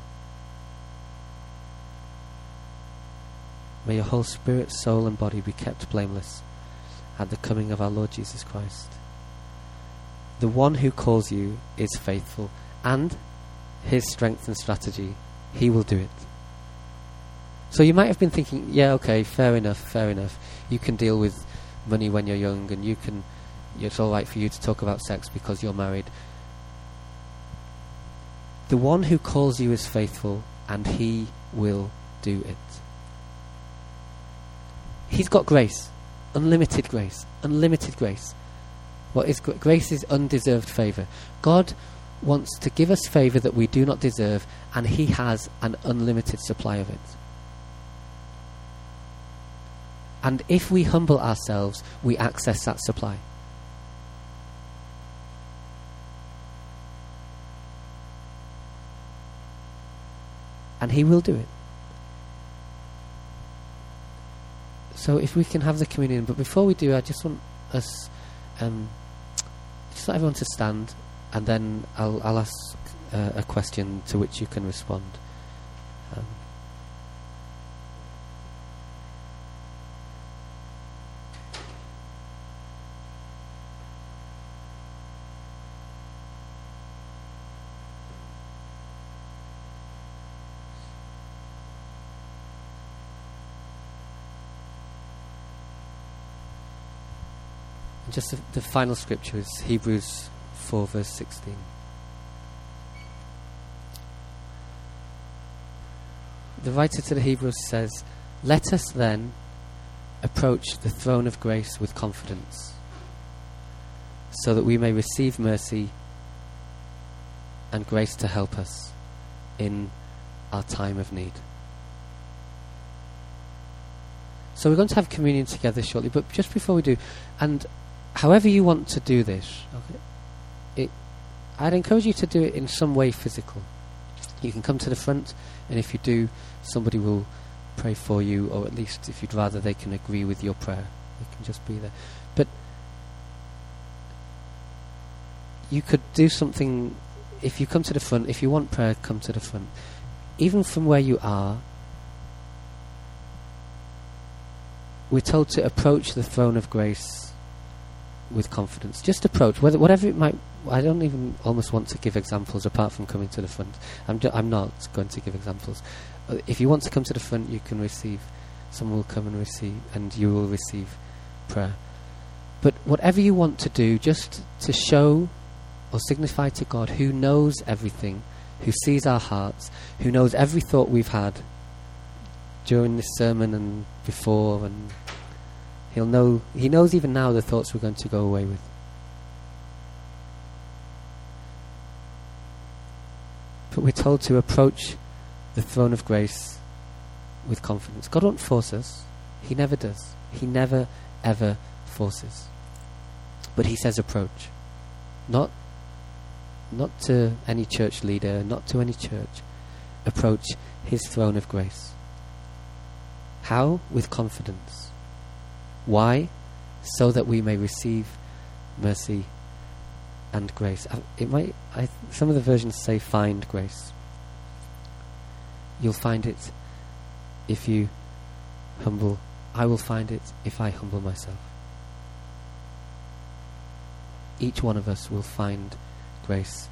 May your whole spirit, soul and body be kept blameless at the coming of our Lord Jesus Christ. the one who calls you is faithful, and his strength and strategy, he will do it. So you might have been thinking, yeah, okay, fair enough. You can deal with money when you're young, and it's all right for you to talk about sex because you're married. The one who calls you is faithful, and he will do it. He's got grace, unlimited grace. What is grace is undeserved favour. God wants to give us favour that we do not deserve, and he has an unlimited supply of it. And if we humble ourselves, we access that supply. And he will do it. So if we can have the communion, but before we do, I just want us, just want everyone to stand, and then I'll ask a question to which you can respond. Just the final scripture is Hebrews 4 verse 16. The writer to the Hebrews says, "Let us then approach the throne of grace with confidence, so that we may receive mercy and grace to help us in our time of need." So we're going to have communion together shortly, but just before we do, and however you want to do this, okay, I'd encourage you to do it in some way physical. You can come to the front, and if you do, somebody will pray for you, or at least if you'd rather, they can agree with your prayer. They can just be there. But you could do something. If you come to the front, if you want prayer, come to the front. Even from where you are, we're told to approach the throne of grace with confidence. Just approach, whatever it might. I don't even almost want to give examples apart from coming to the front. I'm not going to give examples. If you want to come to the front, you can receive. Someone will come and receive, and you will receive prayer. But whatever you want to do, just to show or signify to God, who knows everything, who sees our hearts, who knows every thought we've had during this sermon and before, and He knows even now the thoughts we're going to go away with. But we're told to approach the throne of grace with confidence. God won't force us. He never does. He never, ever forces. But he says approach. Not to any church leader, not to any church. Approach his throne of grace. How? With confidence. Why? So that we may receive mercy and grace. Some of the versions say find grace. You'll find it if you humble. I will find it if I humble myself. Each one of us will find grace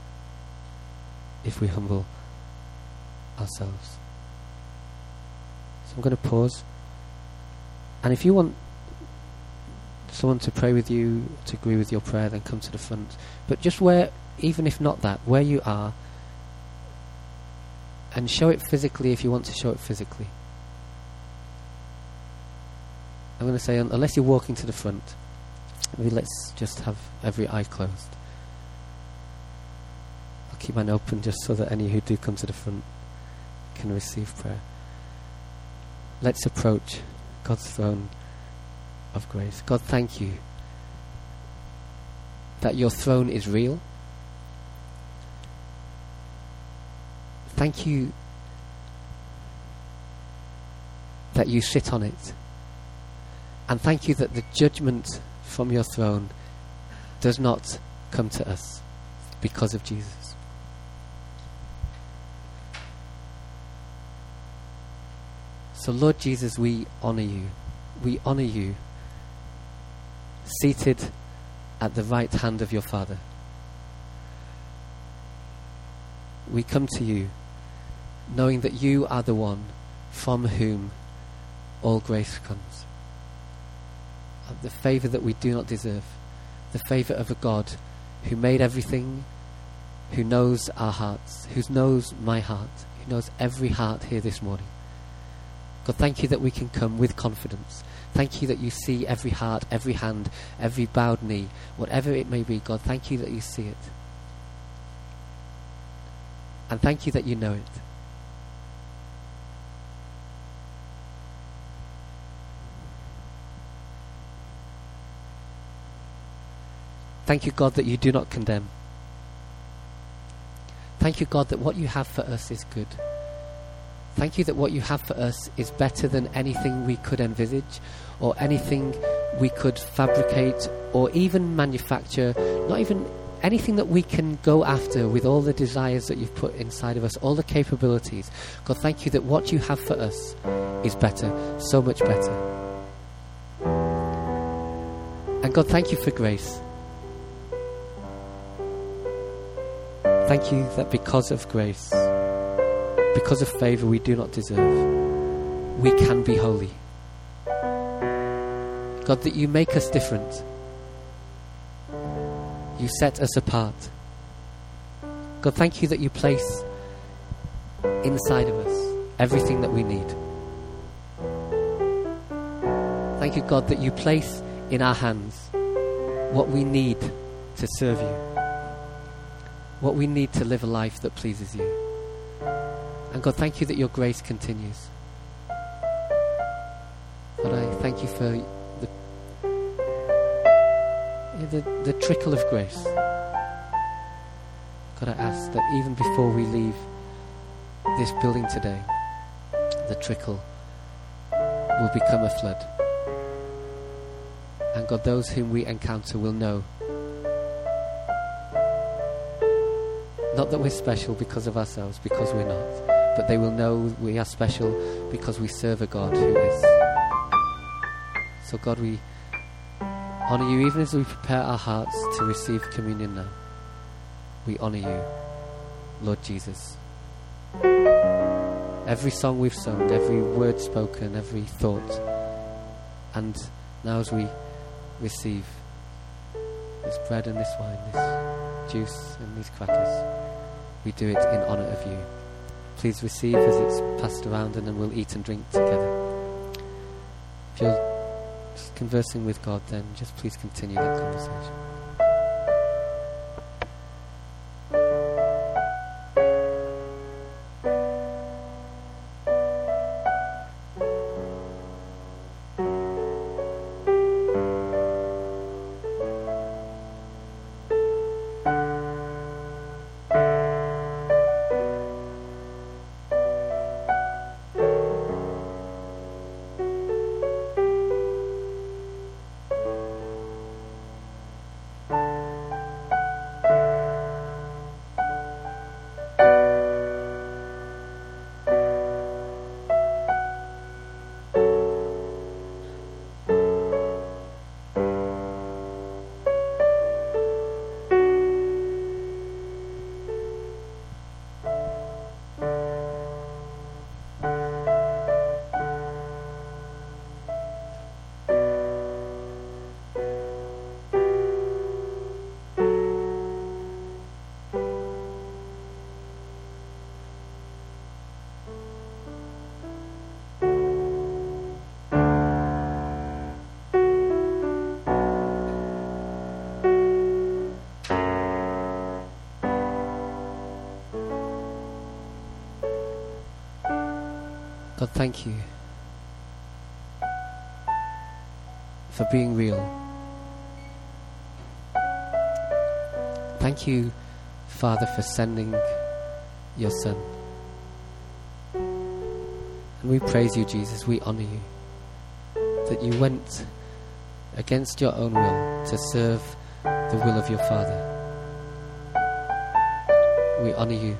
if we humble ourselves. So I'm going to pause. And if you want someone to pray with you, to agree with your prayer, then come to the front. But just even if not that, where you are, and show it physically if you want to show it physically. I'm going to say, unless you're walking to the front, maybe let's just have every eye closed. I'll keep mine open just so that any who do come to the front can receive prayer. Let's approach God's throne of grace. God, thank you that your throne is real. Thank you that you sit on it. And thank you that the judgment from your throne does not come to us because of Jesus. So Lord Jesus, we honour you. We honour you, seated at the right hand of your Father. We come to you knowing that you are the one from whom all grace comes. The favour that we do not deserve, the favour of a God who made everything, who knows our hearts, who knows my heart, who knows every heart here this morning. God, thank you that we can come with confidence. Thank you that you see every heart, every hand, every bowed knee, whatever it may be. God, thank you that you see it. And thank you that you know it. Thank you, God, that you do not condemn. Thank you, God, that what you have for us is good. Thank you that what you have for us is better than anything we could envisage or anything we could fabricate or even manufacture, not even anything that we can go after with all the desires that you've put inside of us, all the capabilities. God, thank you that what you have for us is better, so much better. And God, thank you for grace. Thank you that because of grace, because of favour we do not deserve, we can be holy. God, that you make us different. You set us apart. God, thank you that you place inside of us everything that we need. Thank you, God, that you place in our hands what we need to serve you, what we need to live a life that pleases you. And God, thank you that your grace continues. God, I thank you for the trickle of grace. God, I ask that even before we leave this building today, the trickle will become a flood. And God, those whom we encounter will know not that we're special because of ourselves, because we're not, but they will know we are special because we serve a God who is. So God, we honour you even as we prepare our hearts to receive communion now. We honour you, Lord Jesus. Every song we've sung, every word spoken, every thought, and now as we receive this bread and this wine, this juice and these crackers, we do it in honour of you. Please receive as it's passed around, and then we'll eat and drink together. If you're just conversing with God, then just please continue that conversation. God, thank you for being real. Thank you, Father, for sending your Son. And we praise you, Jesus. We honour you, that you went against your own will to serve the will of your Father. We honour you,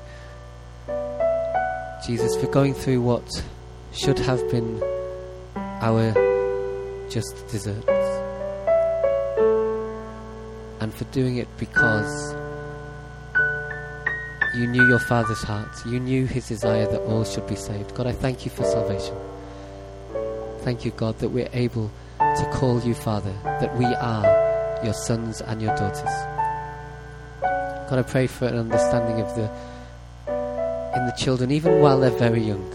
Jesus, for going through what should have been our just desserts. and for doing it because you knew your Father's heart. You knew his desire that all should be saved. God, I thank you for salvation. Thank you, God, that we're able to call you Father, that we are your sons and your daughters. God, I pray for an understanding of in the children, even while they're very young,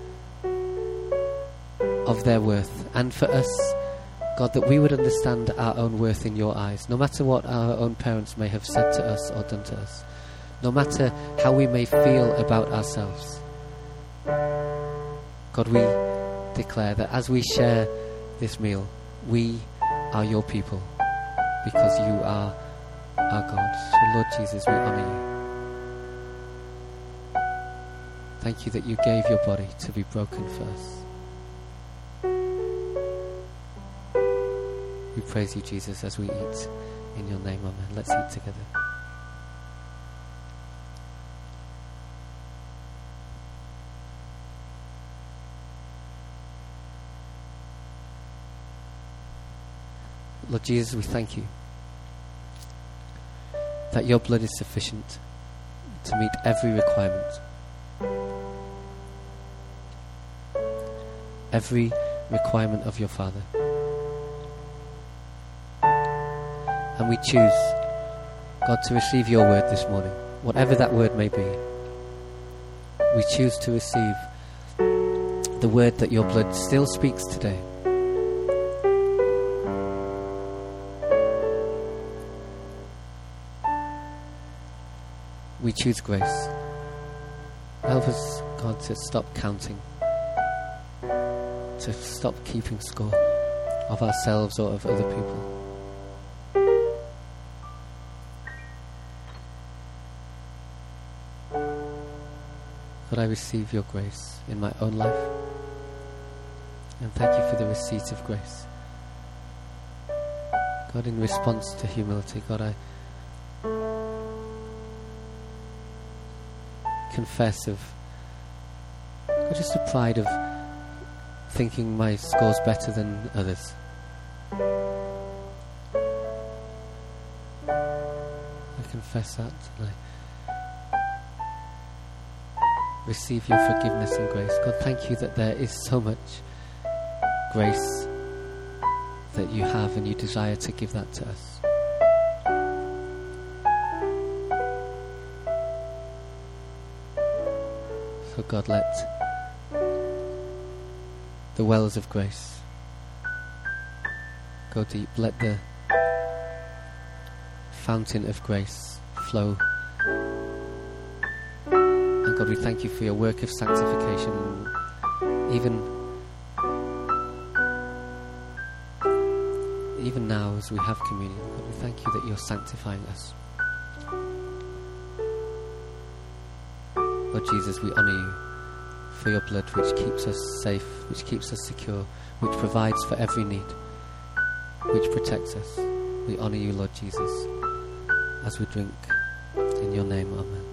of their worth. And for us, God, that we would understand our own worth in your eyes, no matter what our own parents may have said to us or done to us, no matter how we may feel about ourselves. God, we declare that as we share this meal, we are your people because you are our God. So Lord Jesus, we honour you. Thank you that you gave your body to be broken for us. We praise you, Jesus, as we eat in your name. Amen. Let's eat together. Lord Jesus, we thank you that your blood is sufficient to meet every requirement. Every requirement of your Father. And we choose, God, to receive your word this morning, whatever that word may be. We choose to receive the word that your blood still speaks today. We choose grace. Help us, God, to stop counting, to stop keeping score of ourselves or of other people. God, I receive your grace in my own life, and thank you for the receipt of grace. God, in response to humility, God, I confess of just the pride of thinking my score's better than others. I confess that, and I receive your forgiveness and grace. God, thank you that there is so much grace that you have and you desire to give that to us. So God, let the wells of grace go deep. Let the fountain of grace flow. And God, we thank you for your work of sanctification. Even now as we have communion, God, we thank you that you're sanctifying us. Lord Jesus, we honour you for your blood which keeps us safe, which keeps us secure, which provides for every need, which protects us. We honour you, Lord Jesus, as we drink in your name. Amen.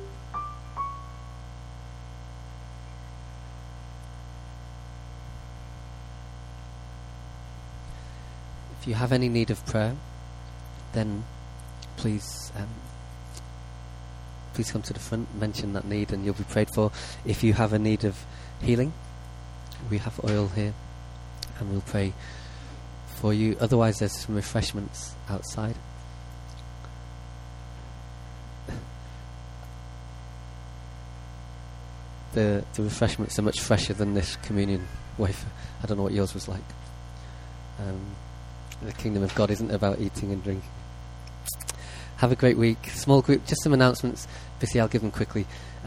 If you have any need of prayer, then please come to the front, mention that need, and you'll be prayed for. If you have a need of healing, we have oil here, and we'll pray for you. Otherwise, there's some refreshments outside. The refreshments are much fresher than this communion wafer. I don't know what yours was like. The kingdom of God isn't about eating and drinking. Have a great week. Small group, just some announcements. Bissy, I'll give them quickly.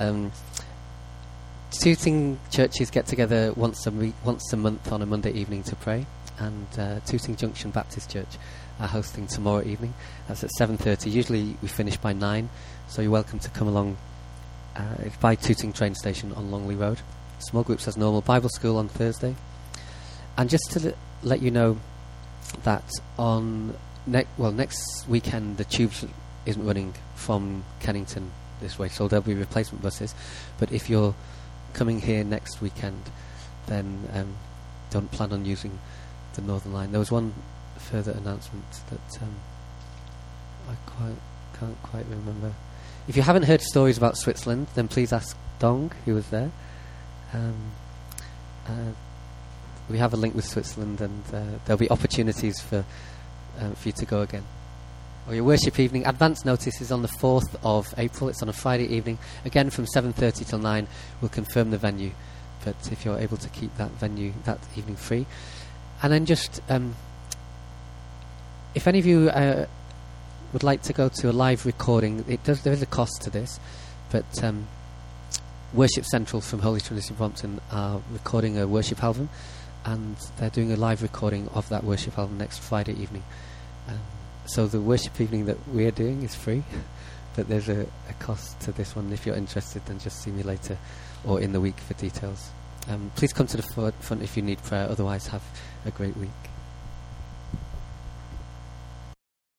Tooting churches get together once a month on a Monday evening to pray, and Tooting Junction Baptist Church are hosting tomorrow evening. That's at 7:30. Usually we finish by 9, so you're welcome to come along by Tooting train station on Longley Road. Small groups as normal. Bible school on Thursday. And just to let you know that on next weekend the Tubes isn't running from Kennington this way, so there'll be replacement buses. But if you're coming here next weekend, then don't plan on using the Northern Line. There was one further announcement that can't quite remember. If you haven't heard stories about Switzerland, then please ask Dong, who was there. We have a link with Switzerland, and there'll be opportunities for you to go again. Or your worship evening, advance notice is on the 4th of April. It's on a Friday evening. Again, from 7:30 till 9, we'll confirm the venue. But if you're able to keep that venue that evening free. And then just, if any of you would like to go to a live recording, there is a cost to this, but Worship Central from Holy Trinity Brompton are recording a worship album, and they're doing a live recording of that worship album next Friday evening. So the worship evening that we're doing is free, but there's a cost to this one. If you're interested, then just see me later or in the week for details. Please come to the front if you need prayer. Otherwise, have a great week.